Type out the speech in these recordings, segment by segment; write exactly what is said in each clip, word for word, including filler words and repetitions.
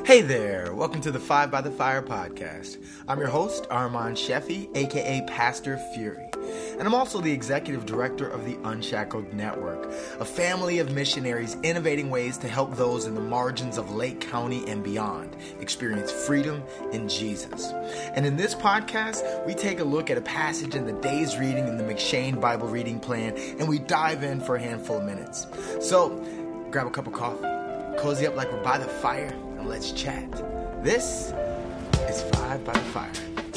Hey there, welcome to the Five by the Fire podcast. I'm your host, Armand Sheffy, aka Pastor Fury, and I'm also the executive director of the Unshackled Network, a family of missionaries innovating ways to help those in the margins of Lake County and beyond experience freedom in Jesus. And in this podcast, we take a look at a passage in the day's reading in the McShane Bible reading plan, and we dive in for a handful of minutes. So, grab a cup of coffee, cozy up like we're by the fire, and let's chat. This is Five by the Fire.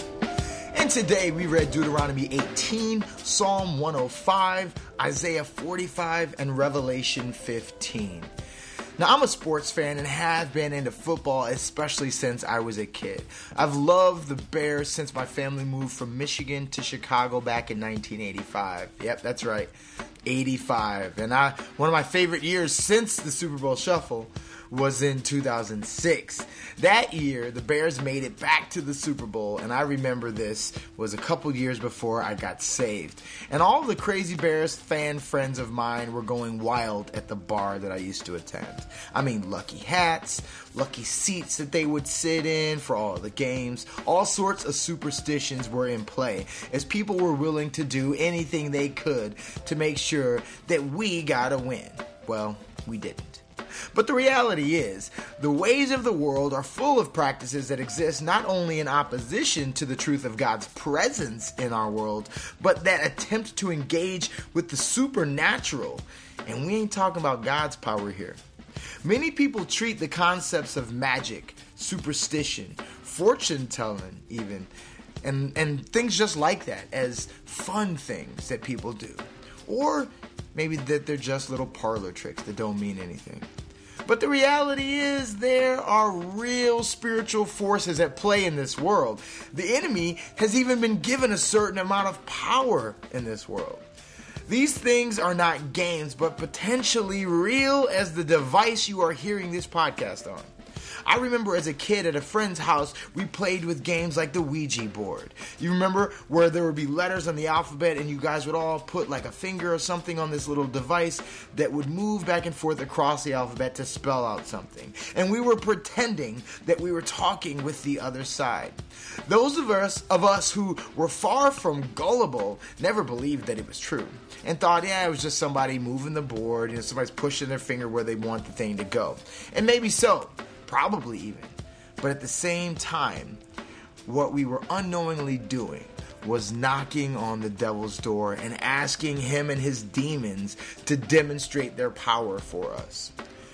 And today we read Deuteronomy eighteen, Psalm one oh five, Isaiah forty-five, and Revelation fifteen. Now, I'm a sports fan and have been into football, especially since I was a kid. I've loved the Bears since my family moved from Michigan to Chicago back in nineteen eighty-five. Yep, that's right, eighty-five. And I, one of my favorite years since the Super Bowl Shuffle was in two thousand six. That year, the Bears made it back to the Super Bowl, and I remember this was a couple years before I got saved. And all the crazy Bears fan friends of mine were going wild at the bar that I used to attend. I mean, lucky hats, lucky seats that they would sit in for all the games. All sorts of superstitions were in play, as people were willing to do anything they could to make sure that we got a win. Well, we didn't. But the reality is, the ways of the world are full of practices that exist not only in opposition to the truth of God's presence in our world, but that attempt to engage with the supernatural. And we ain't talking about God's power here. Many people treat the concepts of magic, superstition, fortune telling even, and, and things just like that as fun things that people do. Or maybe that they're just little parlor tricks that don't mean anything. But the reality is there are real spiritual forces at play in this world. The enemy has even been given a certain amount of power in this world. These things are not games, but potentially real as the device you are hearing this podcast on. I remember as a kid at a friend's house, we played with games like the Ouija board. You remember where there would be letters on the alphabet and you guys would all put like a finger or something on this little device that would move back and forth across the alphabet to spell out something. And we were pretending that we were talking with the other side. Those of us, of us who were far from gullible never believed that it was true and thought, yeah, it was just somebody moving the board, you know, somebody's pushing their finger where they want the thing to go. And maybe so. Probably even. But at the same time, what we were unknowingly doing was knocking on the devil's door and asking him and his demons to demonstrate their power for us.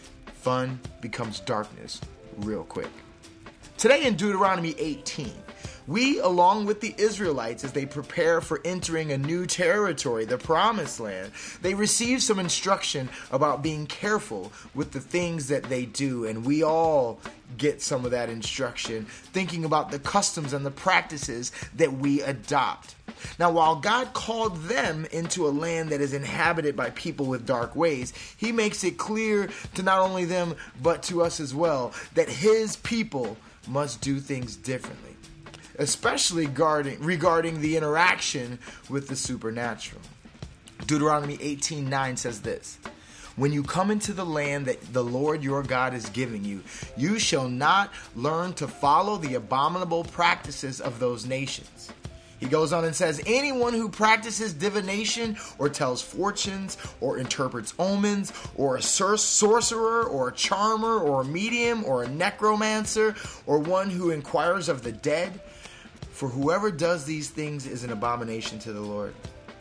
Fun becomes darkness real quick. Today in Deuteronomy eighteen, we, along with the Israelites, as they prepare for entering a new territory, the Promised Land, they receive some instruction about being careful with the things that they do. And we all get some of that instruction, thinking about the customs and the practices that we adopt. Now, while God called them into a land that is inhabited by people with dark ways, He makes it clear to not only them, but to us as well, that His people must do things differently. Especially regarding, regarding the interaction with the supernatural. Deuteronomy eighteen nine says this: when you come into the land that the Lord your God is giving you, you shall not learn to follow the abominable practices of those nations. He goes on and says, anyone who practices divination or tells fortunes or interprets omens or a sor- sorcerer or a charmer or a medium or a necromancer or one who inquires of the dead, for whoever does these things is an abomination to the Lord.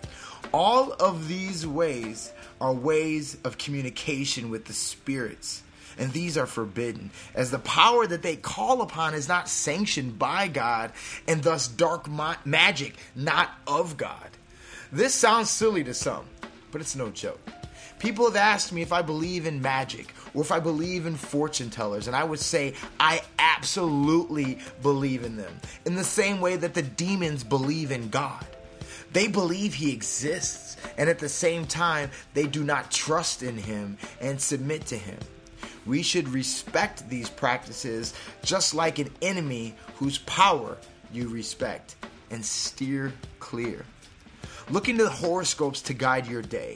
All of these ways are ways of communication with the spirits, and these are forbidden, as the power that they call upon is not sanctioned by God, and thus dark ma- magic not of God. This sounds silly to some, but it's no joke. People have asked me if I believe in magic or if I believe in fortune tellers, and I would say I absolutely believe in them, in the same way that the demons believe in God. They believe He exists, and at the same time, they do not trust in Him and submit to Him. We should respect these practices just like an enemy whose power you respect, and steer clear. Look into the horoscopes to guide your day.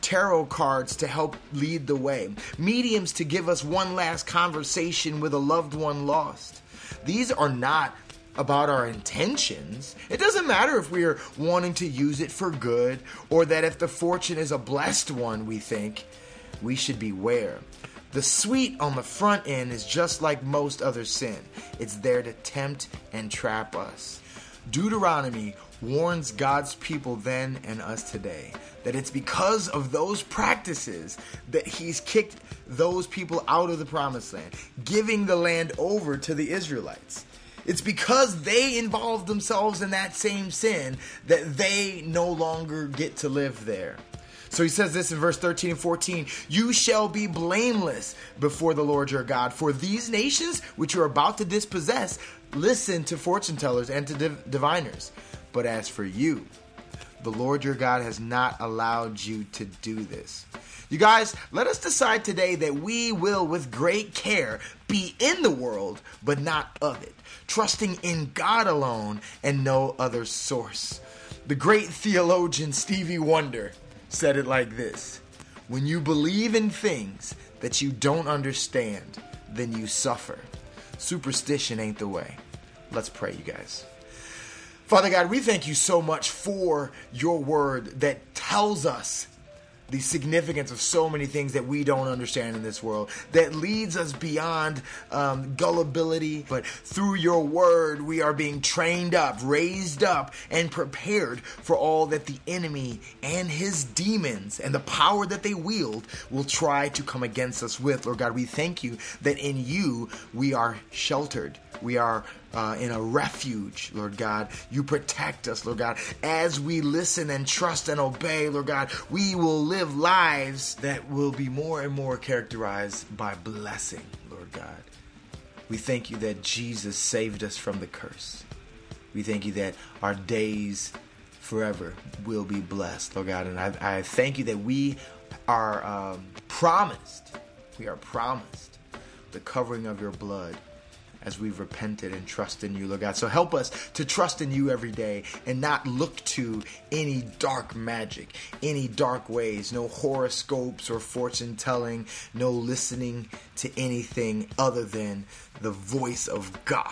tarot cards to help lead the way, mediums to give us one last conversation with a loved one lost. These are not about our intentions. It doesn't matter if we are wanting to use it for good, or that if the fortune is a blessed one, we think we should beware. The sweet on the front end is just like most other sin. It's there to tempt and trap us. Deuteronomy warns God's people then and us today that it's because of those practices that he's kicked those people out of the promised land, giving the land over to the Israelites. It's because they involved themselves in that same sin that they no longer get to live there. So he says this in verse thirteen and fourteen, "You shall be blameless before the Lord your God, for these nations which you are about to dispossess listen to fortune tellers and to div- diviners. But as for you, the Lord your God has not allowed you to do this." You guys, let us decide today that we will, with great care, be in the world, but not of it, trusting in God alone and no other source. The great theologian Stevie Wonder said it like this: "When you believe in things that you don't understand, then you suffer. Superstition ain't the way." Let's pray, you guys. Father God, we thank you so much for your word that tells us the significance of so many things that we don't understand in this world, that leads us beyond um, gullibility. But through your word, we are being trained up, raised up, and prepared for all that the enemy and his demons and the power that they wield will try to come against us with. Lord God, we thank you that in you we are sheltered. We are uh, in a refuge, Lord God. You protect us, Lord God. As we listen and trust and obey, Lord God, we will live lives that will be more and more characterized by blessing, Lord God. We thank you that Jesus saved us from the curse. We thank you that our days forever will be blessed, Lord God. And I, I thank you that we are um, promised, we are promised the covering of your blood as we've repented and trust in you, Lord God. So help us to trust in you every day and not look to any dark magic, any dark ways, no horoscopes or fortune telling, no listening to anything other than the voice of God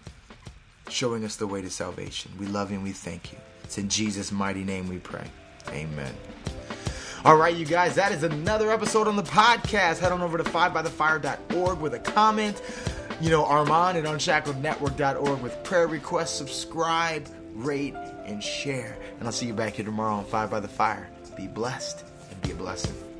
showing us the way to salvation. We love you and we thank you. It's in Jesus' mighty name we pray. Amen. All right, you guys, that is another episode on the podcast. Head on over to five by the fire dot org with a comment. You know, Armand at unshackled network dot org with prayer requests. Subscribe, rate, and share. And I'll see you back here tomorrow on Five by the Fire. Be blessed and be a blessing.